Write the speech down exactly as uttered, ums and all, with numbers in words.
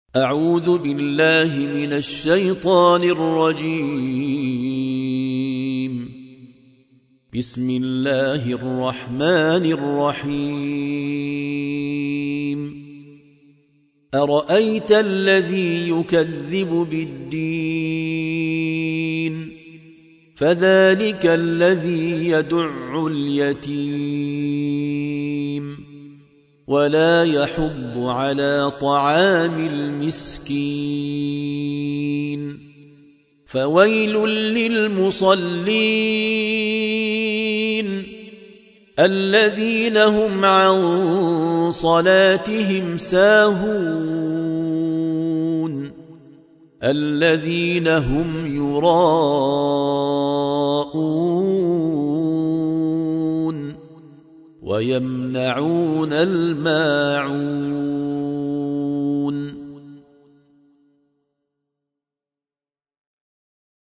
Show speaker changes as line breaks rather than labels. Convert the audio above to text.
أعوذ بالله من الشيطان الرجيم. بسم الله الرحمن الرحيم. أرأيت الذي يكذب بالدين فذلك الذي يدع اليتيم ولا يحض على طعام المسكين فويل للمصلين الذين هم عن صلاتهم ساهون الذين هم يراءون ويمنعون الماعون